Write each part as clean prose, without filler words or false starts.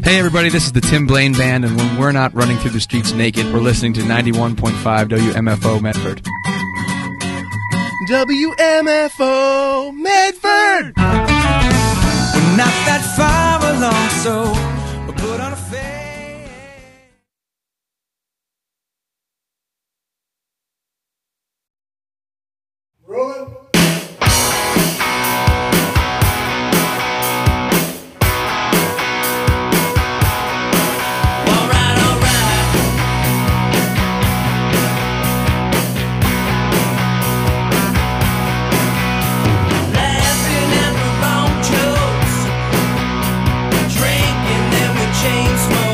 Hey everybody, this is the Tim Blaine Band, and when we're not running through the streets naked, we're listening to 91.5 WMFO Medford. WMFO Medford! We're not that far along, so we'll put on a face. Rolling. Chain smoke.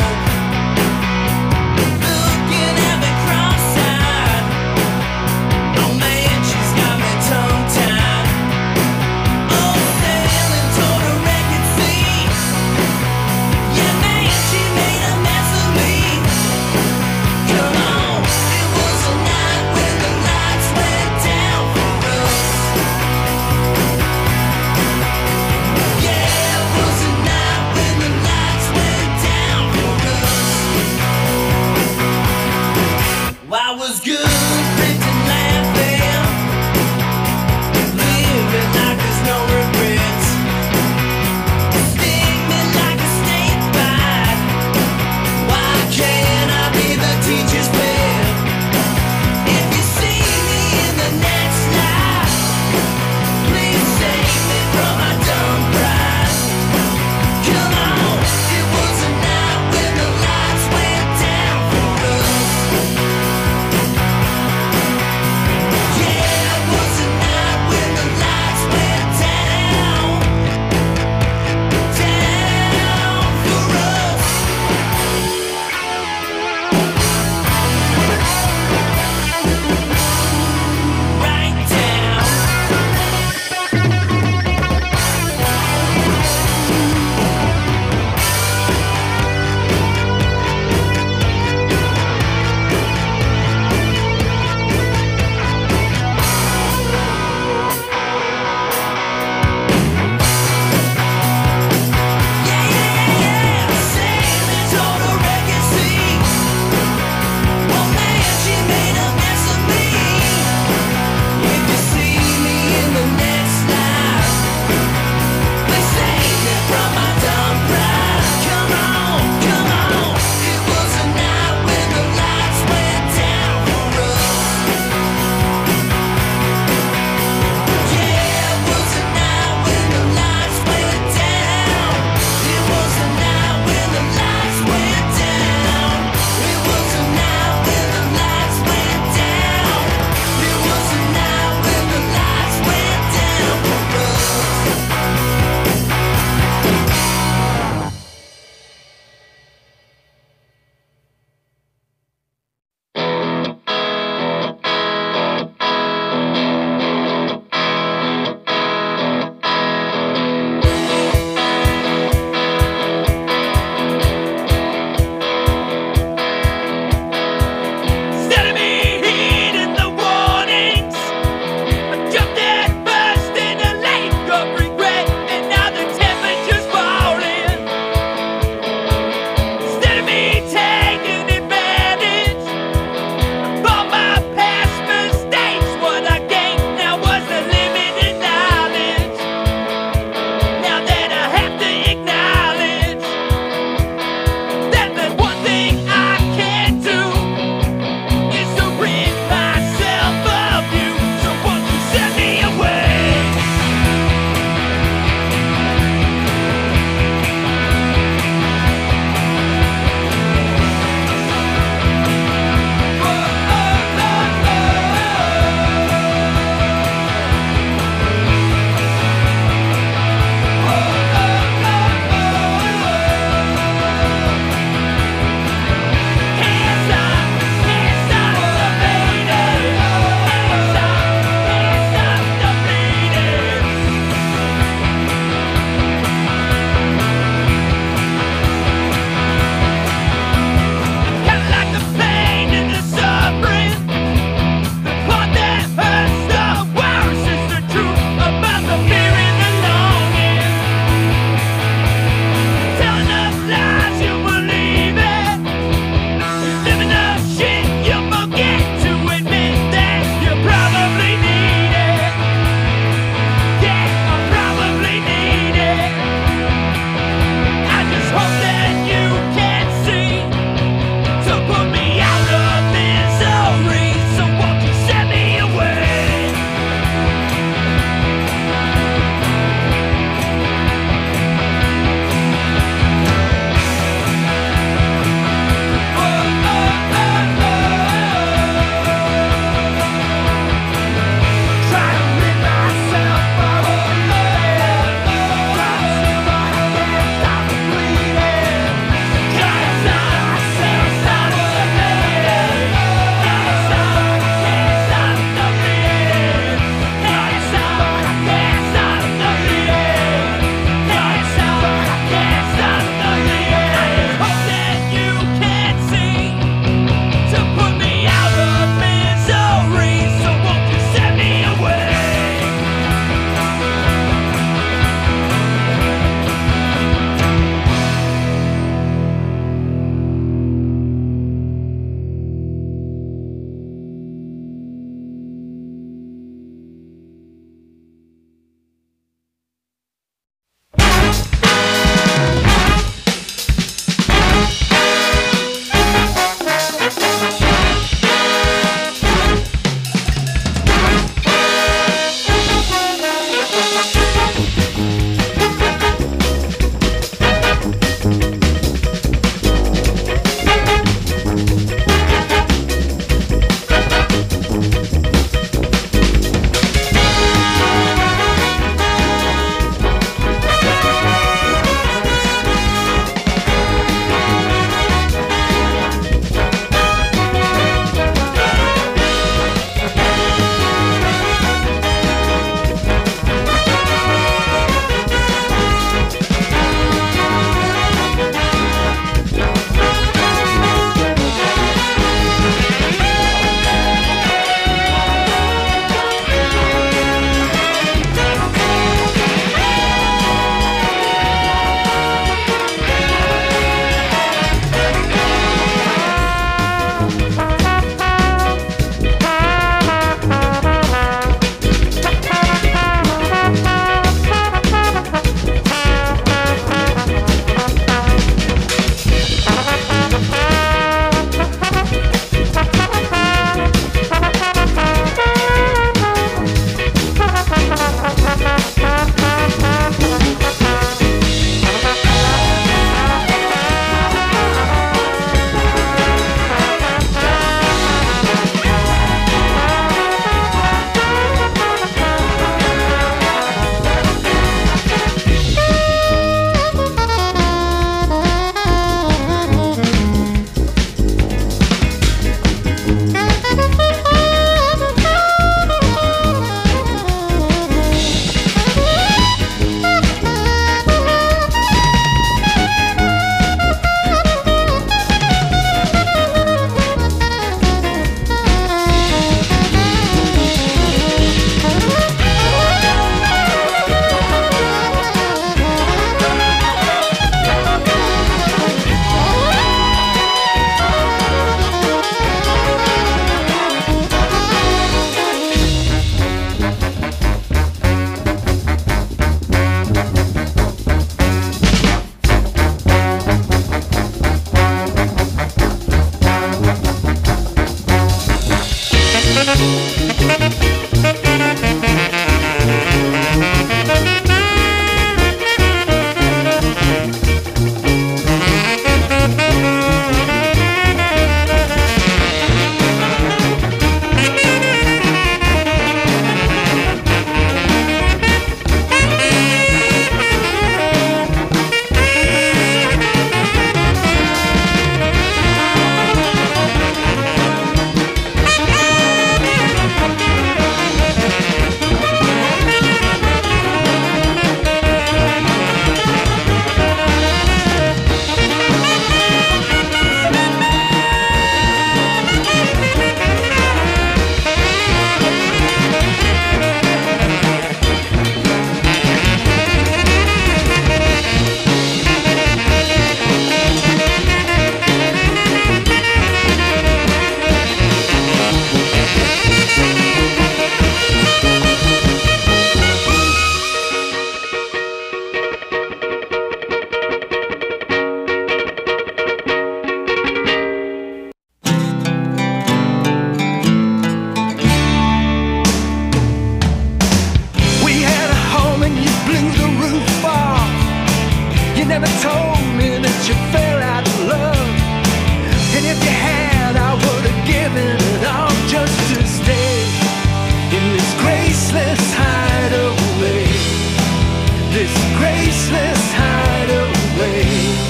never told me that you fell out of love. And if you had, I would have given it all just to stay in this graceless hideaway. This graceless hideaway.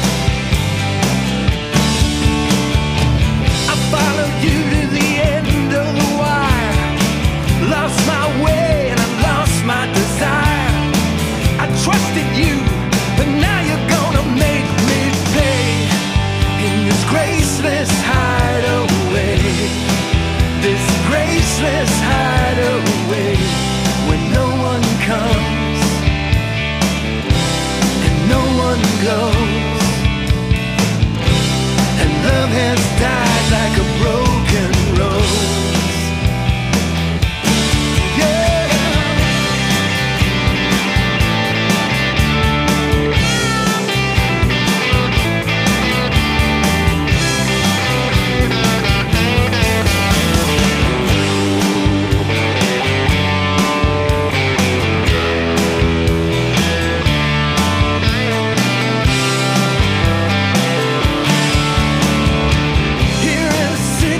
I followed you to the end of the wire. Lost my way and I lost my desire. I trusted you, but now you're gonna make me pay in this graceless hideaway. This graceless hideaway where no one comes and no one goes, and love has died like a broken rose. Yeah. Here in the city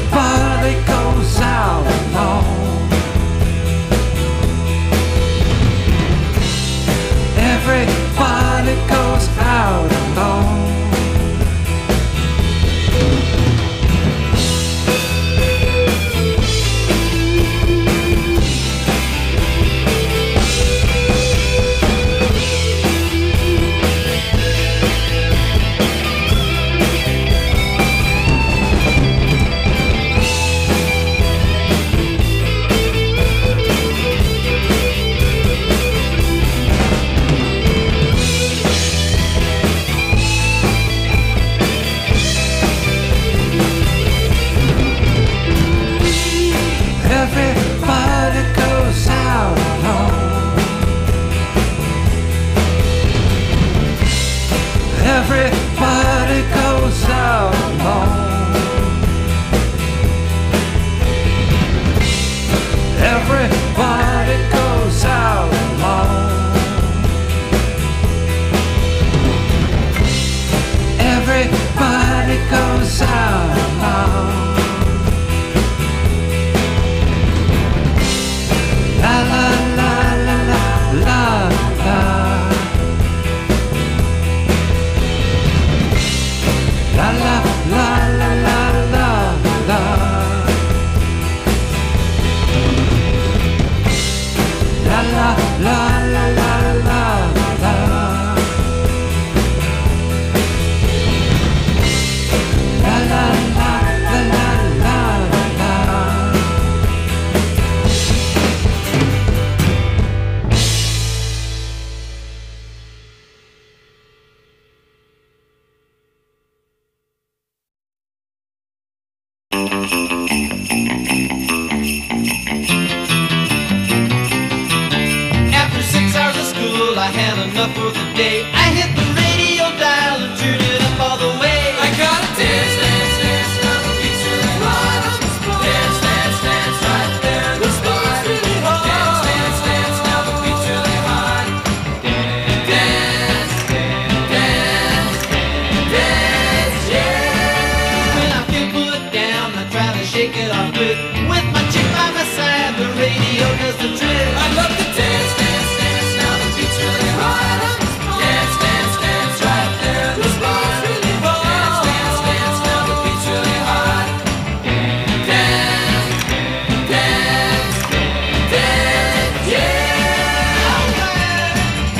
After 6 hours of school, I had enough for the day. I hit the radio dial and turned it up all the way. I gotta dance, dance, dance, now the beat's really hot on the spot. Dance, dance, dance, right there, the beat's really hot. Dance, dance, dance, now the beat's really hot. Dance, dance, dance, dance, yeah. When I feel put down, I try to shake it off with my chick by my side. The radio does the trick. I love to dance, dance, dance, now the beat's really hot. Dance, dance, dance, right there, the beat's really hot. Dance, dance, dance, now the beat's really hot. Dance, dance, dance, yeah. Alright.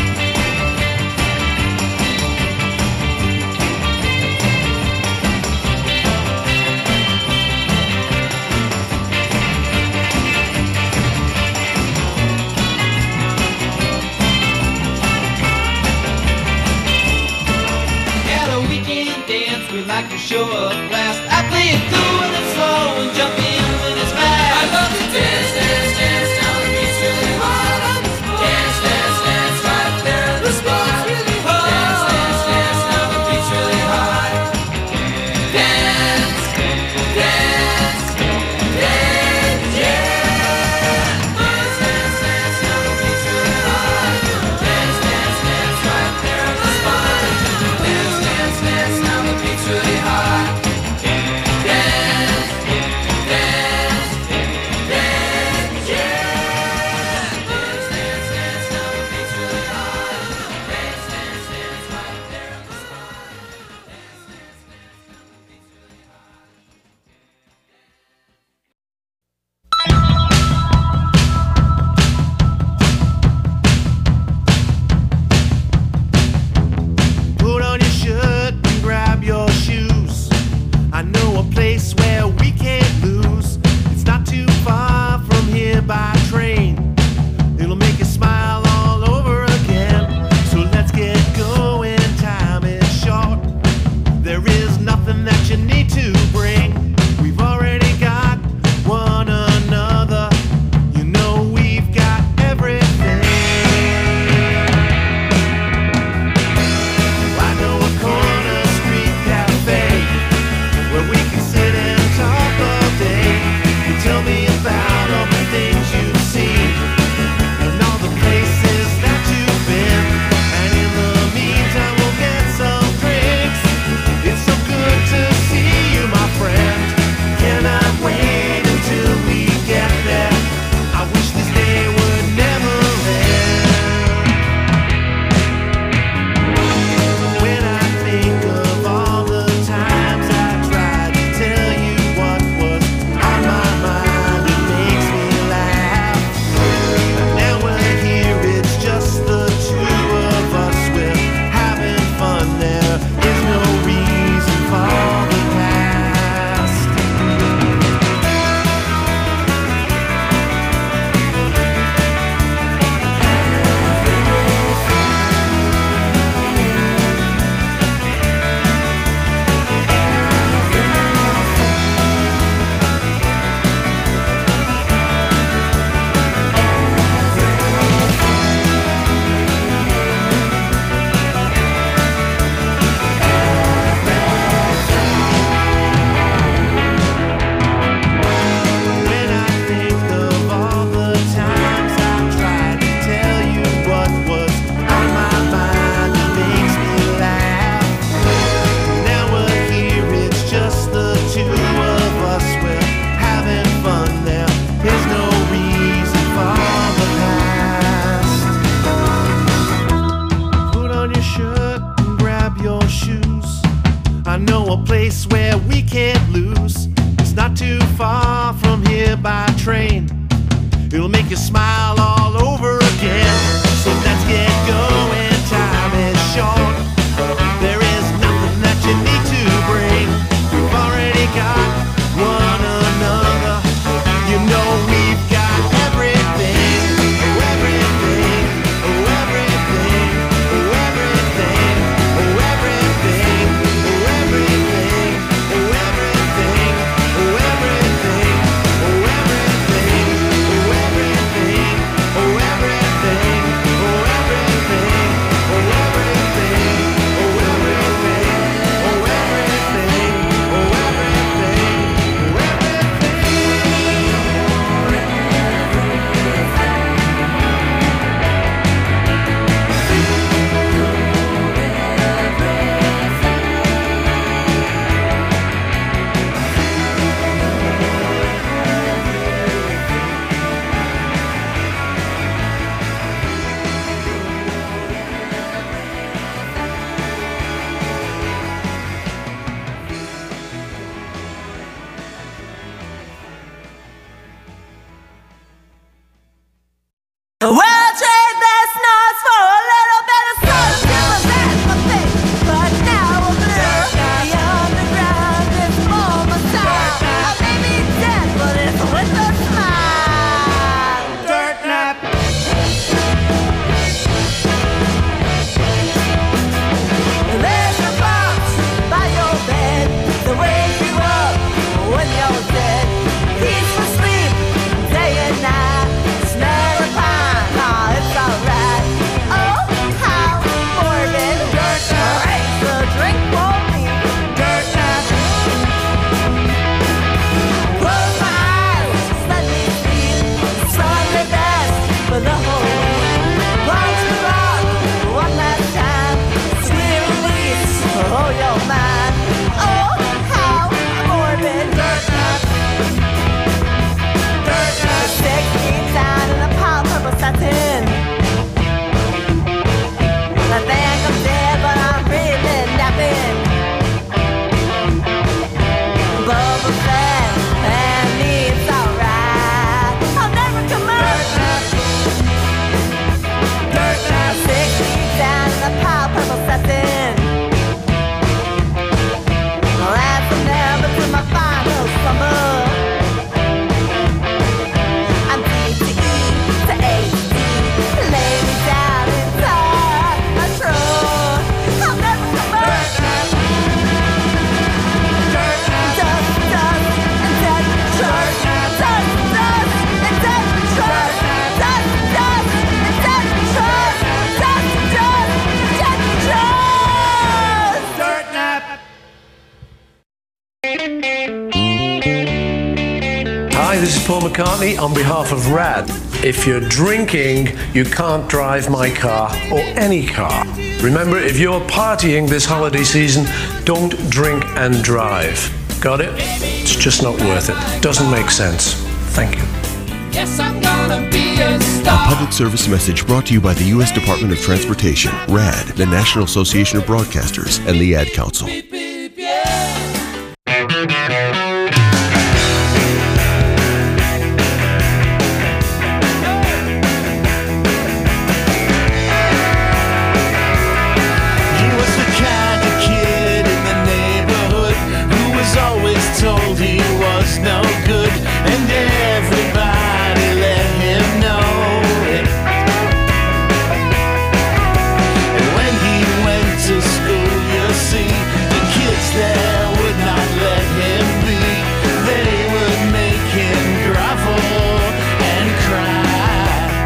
At a weekend dance, we like to show up blast. I play it cool when it's slow and jump in when it's fast. I love to dance, dance, dance, now the beat's really hot. Dance, dance, dance, right there, the spot's really hot. Dance, dance, dance, now the beat's really hot. Dance, dance, dance, yeah. Dance, dance, dance, now the beat's really hot. Dance, dance, dance, right there, the spot. Dance, dance, dance, now the beat's really hot. Dance, dance, dance, yeah. Dance, dance, dance, now the beat's really hot. Dance, dance, dance, right there, the spot. Dance, dance, dance, now the beat's really hot. Put on your shirt and grab your shoes. I know a place where we can't lose. It's not too far from here by train. It'll make you smile all over again. So let's get going, time is short. There is nothing that you need to bring. We've already got one another. You know we've got everything. I know a corner street cafe where we can sit and talk all day. You tell me about all the things you've seen and all the places that you've been. And in the meantime, we'll get some drinks. It's so good to see you, my friend. Cannot wait until we get there. I wish this day would never end. When I think of all the times I tried to tell you what was on my mind, it makes me laugh. Now we're here, it's just the two of us. We're having fun, there is no reason for the past. When I think of all the times I tried to tell you what was on my mind, it makes me laugh. Now we're here, it's just the two of us. We're having fun, there is no reason for the past. Put on your shirt and grab your shoes. I know a place where we can't lose. It's not too far from here by train. It'll make you smile all over again. Paul McCartney on behalf of RAD. If you're drinking, you can't drive my car or any car. Remember, if you're partying this holiday season, don't drink and drive. Got it? It's just not worth it. Doesn't make sense. Thank you. Yes, I'm gonna be a A star. public service message brought to you by the U.S. Department of Transportation, RAD, the National Association of Broadcasters, and the Ad Council. He was the kind of kid in the neighborhood who was always told he was no good, and everybody let him know it. And when he went to school, you see, the kids there would not let him be. They would make him grovel and cry.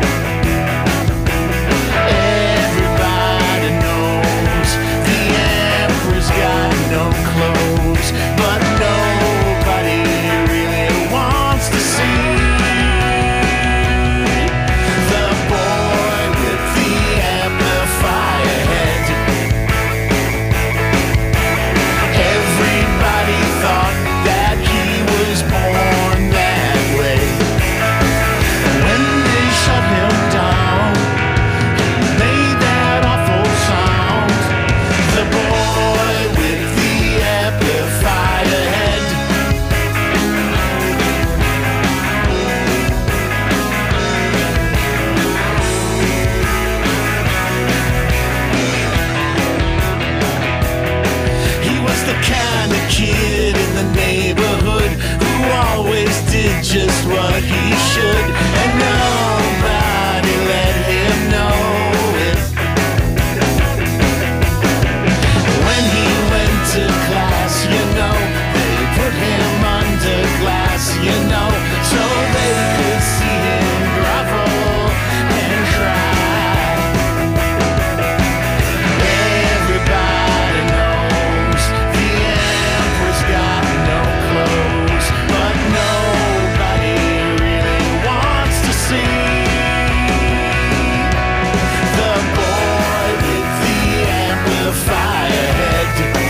Everybody knows the emperor's got no clothes, but nobody really wants to see the boy with the amplifier head. Everybody thought that he was born that way. When they shut him down, made that awful sound. The boy with the amplifier head. He was the kind of kid in the neighborhood who always did just what he should, and nobody let him know it. When he went to class, you know, they put him under glass, you know, so they could see him grovel and cry. Everybody knows the emperor's got no clothes, but nobody really wants to see the boy with the amplifier head.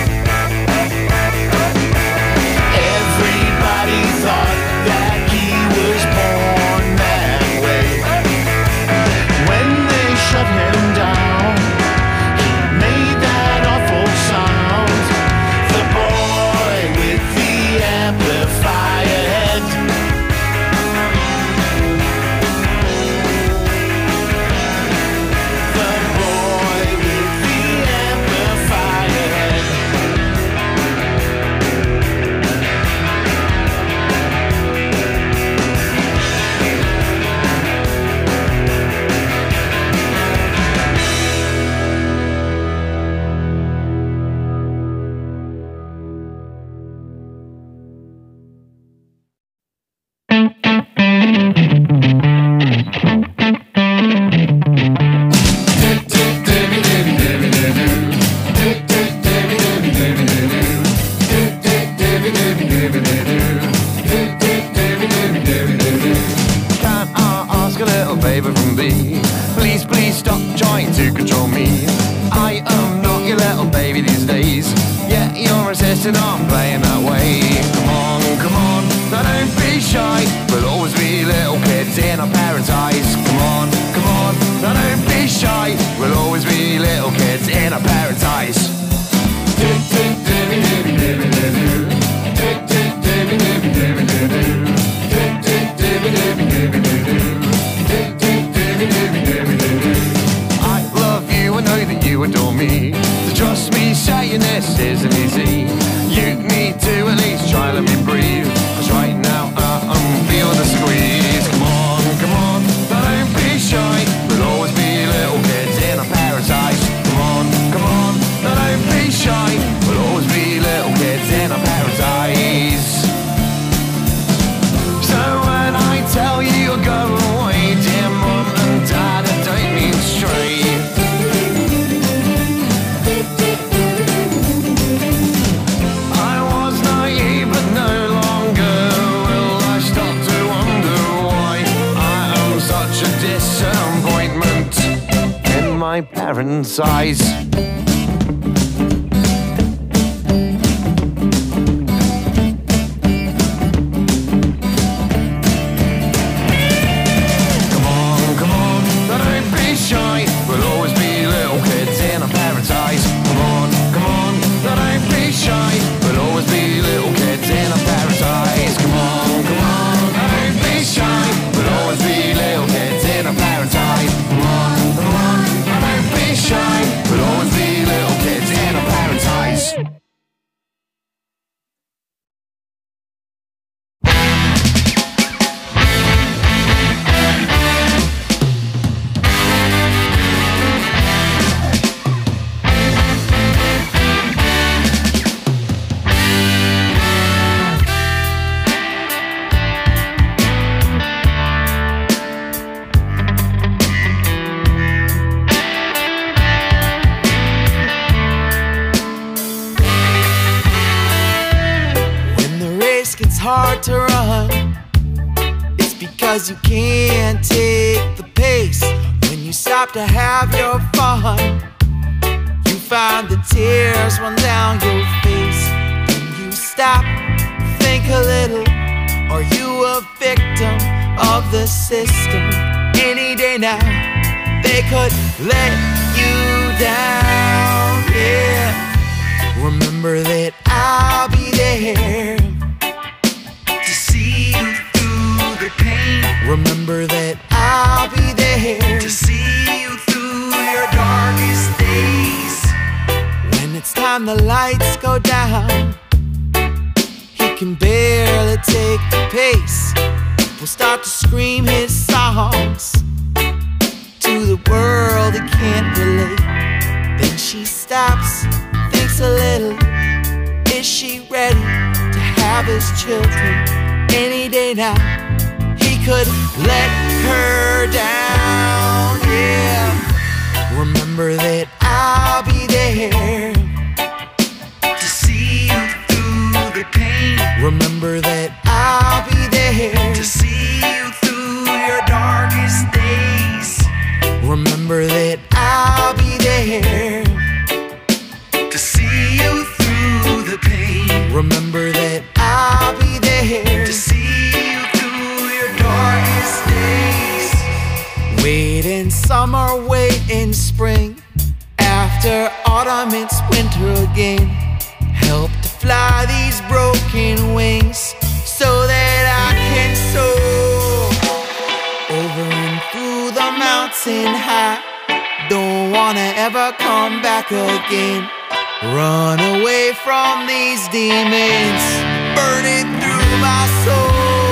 Everybody thought that he was born that way. When they shut him down, he made that awful sound. The boy with the amplifier head. The boy with the amplifier head. Can I ask a little favor from thee? Please, please stop trying to control me. I am not your little baby these days. Yeah, you're insisting on playing that way. Come on, now don't be shy. We'll always be little kids in our parents' eyes. Come on, now don't be shy. We'll always be little kids in our parents' eyes. I love you, I know that you adore me. So trust me, saying this isn't easy. You need to at least try let me breathe. 'Cause right now I'm feeling the squeeze. Come on, don't be shy. We'll always be little kids in our parents' eyes. Come on, don't be shy. We'll always be little kids in our parents' eyes. So when I tell you to go away, dear mum and dad, I don't mean straight. I was naive. my parents' eyes. Come on, don't be shy. We'll always be little kids in our parents' eyes. Come on, don't be shy. We'll always be little kids in our parents' eyes. Come on, don't be shy. We'll always be little kids in our parents' eyes. Come on, don't be shy. We'll always be little kids in our parents' eyes. Hard to run, it's because you can't take the pace. When you stop to have your fun, you find the tears run down your face. When you stop, think a little, are you a victim of the system? Any day now, they could let you down, yeah. Remember that I'll be there. Remember that I'll be there to see you through your darkest days. When it's time the lights go down, he can barely take the pace. People start to scream his songs to the world he can't relate. Then she stops, thinks a little. Is she ready to have his children? Any day now, could let her down, yeah. Remember that I'll be there to see you through the pain. Remember that I'll be there to see you through your darkest days. Remember that I'll be there to see you through the pain. Remember that I'll be there to see wait in summer, wait in spring. After autumn, it's winter again. Help to fly these broken wings so that I can soar over and through the mountain high. Don't wanna ever come back again. Run away from these demons, burning through my soul.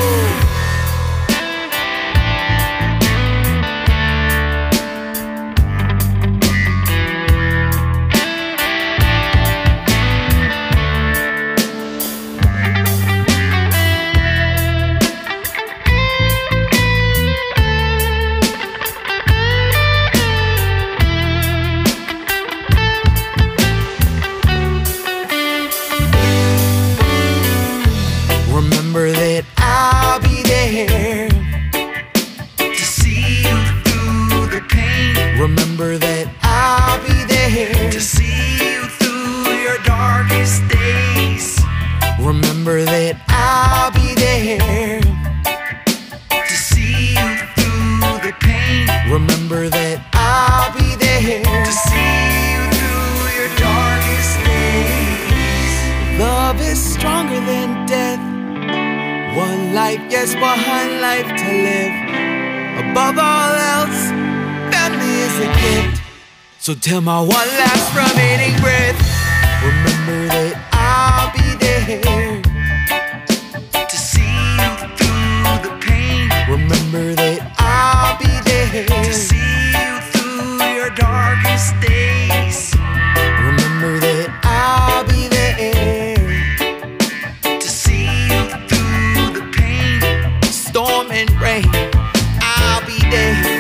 Remember that I'll be there to see you through the pain. Remember that I'll be there to see you through your darkest days. Remember that I'll be there to see you through the pain. Remember that I'll be there to see you through your darkest days. Love is stronger than death. One life, yes, one life to live. Above all else, family is a gift. So till my one last remaining breath, remember that I'll be there to see you through the pain. Remember that I'll be there to see you through your darkest days. Remember that I'll be there to see you through the pain. Storm and rain, I'll be there.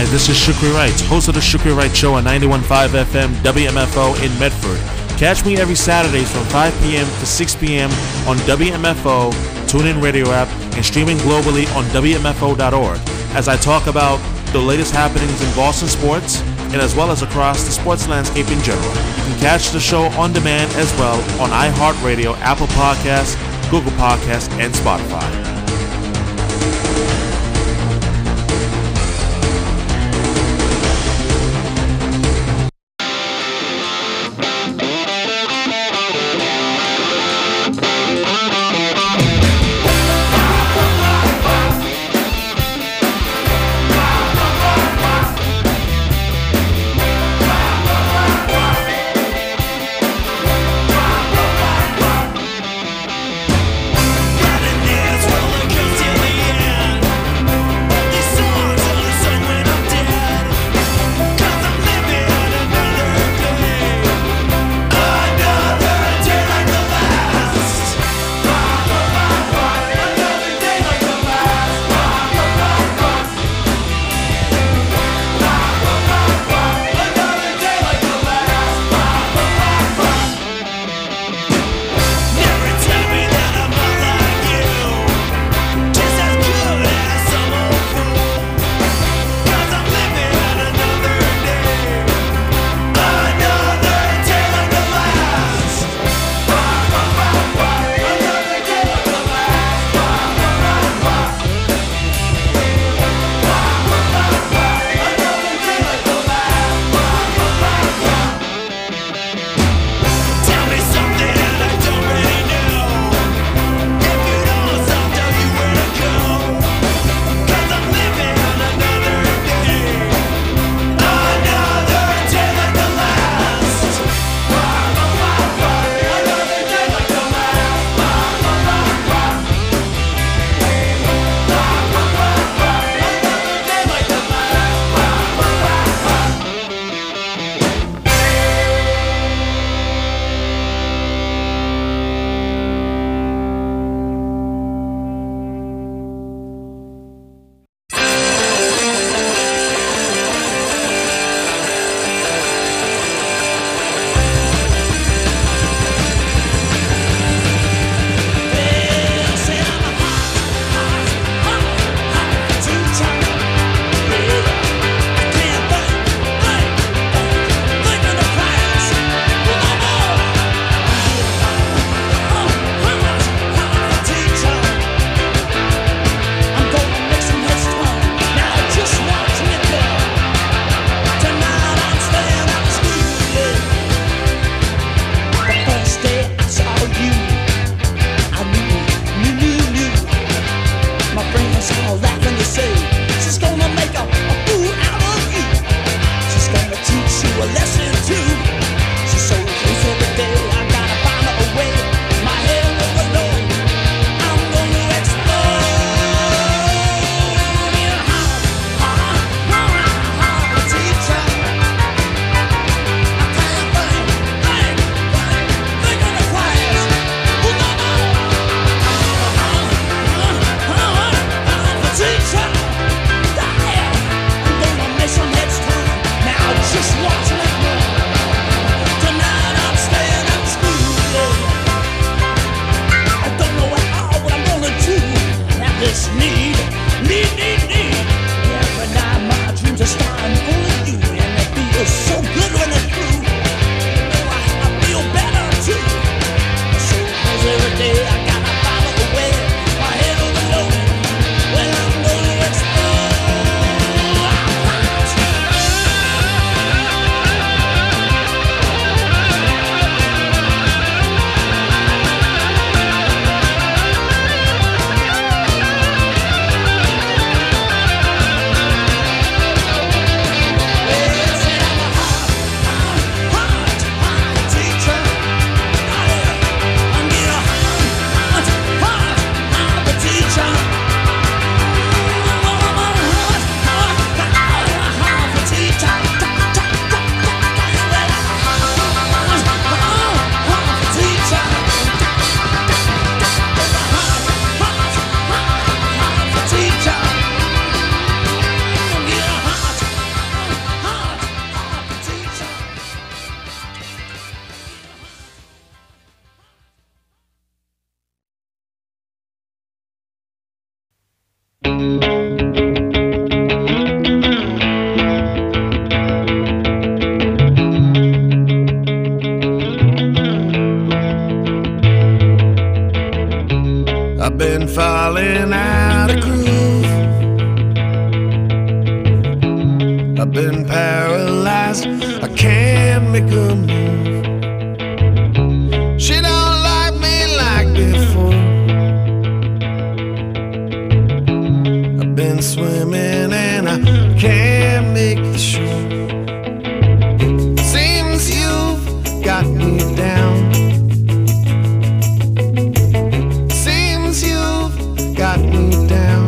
Hi, this is Shukri Wright, host of the Shukri Wright Show on 91.5 FM WMFO in Medford. Catch me every Saturdays from 5 p.m. to 6 p.m. on WMFO, TuneIn Radio app, and streaming globally on WMFO.org as I talk about the latest happenings in Boston sports and as well as across the sports landscape in general. You can catch the show on demand as well on iHeartRadio, Apple Podcasts, Google Podcasts, and Spotify. Riding this road. I've been falling out of groove. I've been paralyzed, I can't make a move. She don't like me like before. I've been swimming and I can't make the shore. Seems you've got me down. Seems you've got me down.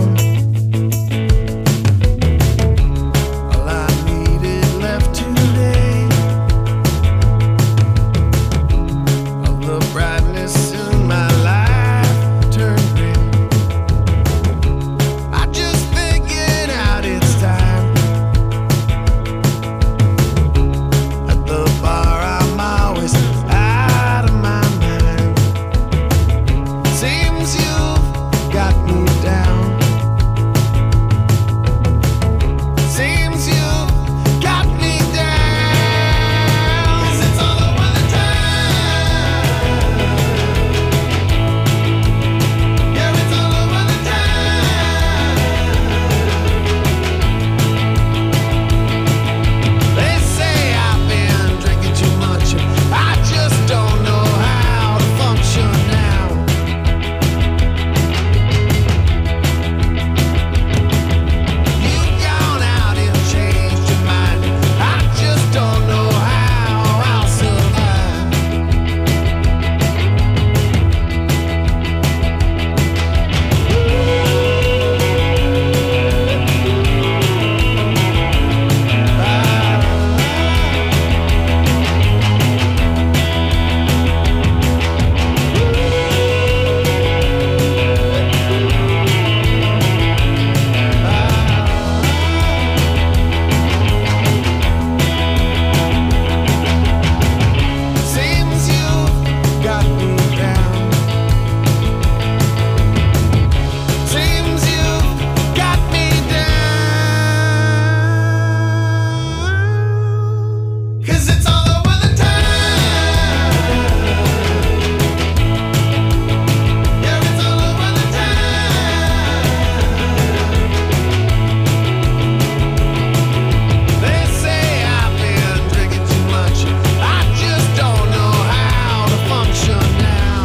All I needed left today, all the brightness in my life turned gray. I just figured out it's time. At the bar I'm always out of my mind. Seems you've got me down. Seems you've got me down. 'Cause it's all over the town. Yeah, it's all over the town. They say I've been drinking too much. I just don't know how to function now. You've gone out and changed your mind. I just don't know how I'll survive. Seems you've got me down. Seems you've got me down. 'Cause it's all over the town. Yeah, it's all over the town. They say I've been drinking too much. I just don't know how to function now.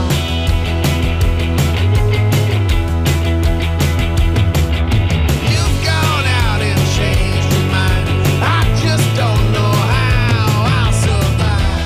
You've gone out and changed your mind. I just don't know how I'll survive.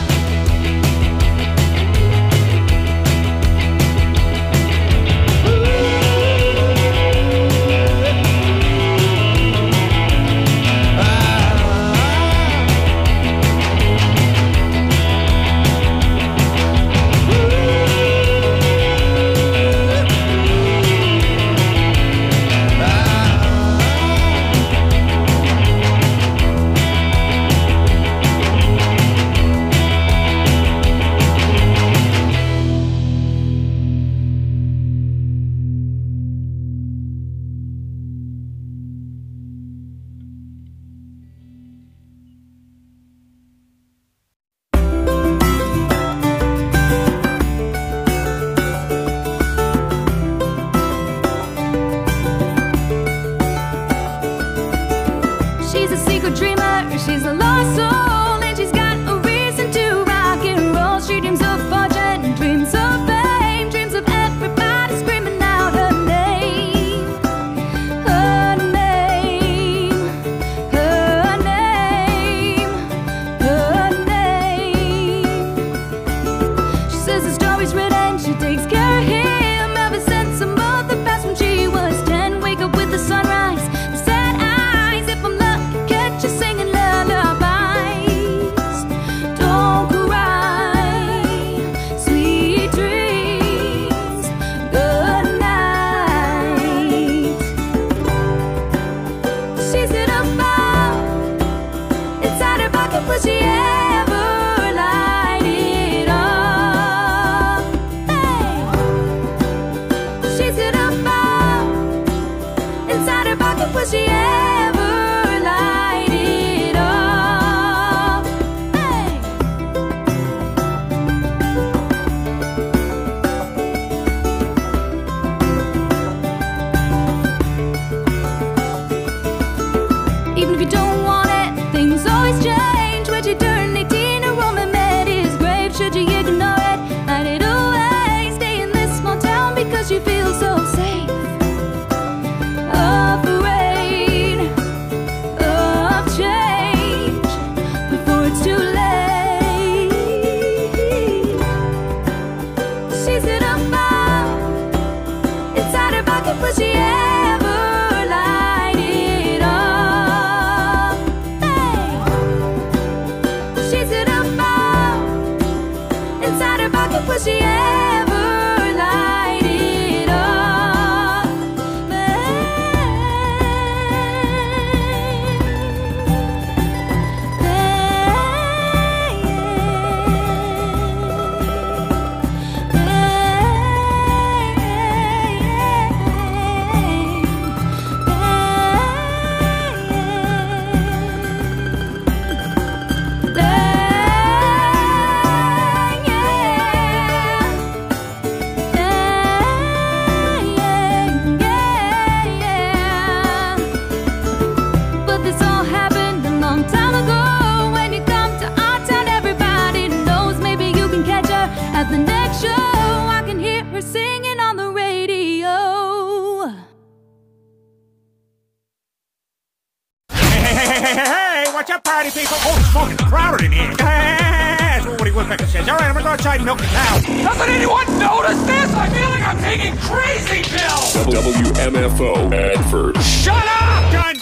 She's a secret dreamer, she's a lost soul, and she's got a reason to rock and roll. She dreams of fortune, dreams of fame, dreams of everybody screaming out her name. Her name, her name, her name. She says the story's written, she takes care of him ever since her mother passed when she was 10. Wake up with the sunrise, the sad eyes. If I'm lucky, catch you singing lullabies. Don't cry, sweet dreams, good night. She's in a ball inside her pocket, will she ever light it up? Hey! can hear her singing on the radio. Hey, what's up, party people? Oh, it's fucking crowded in here. That's what Woody Woodpecker says. All right, I'm gonna go outside and milk the cow. Doesn't anyone notice this? I feel like I'm taking crazy pills! WMFO Medford. Shut up, gun!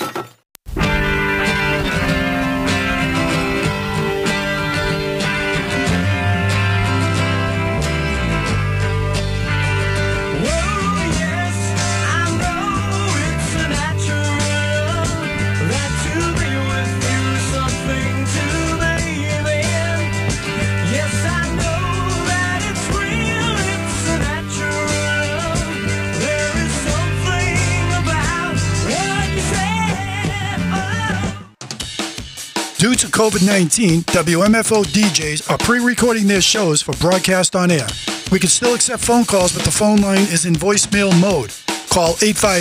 Due to COVID-19, WMFO DJs are pre-recording their shows for broadcast on air. We can still accept phone calls, but the phone line is in voicemail mode. Call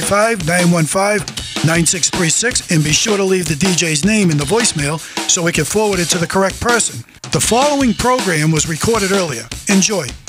855-915-9636 and be sure to leave the DJ's name in the voicemail so we can forward it to the correct person. The following program was recorded earlier. Enjoy.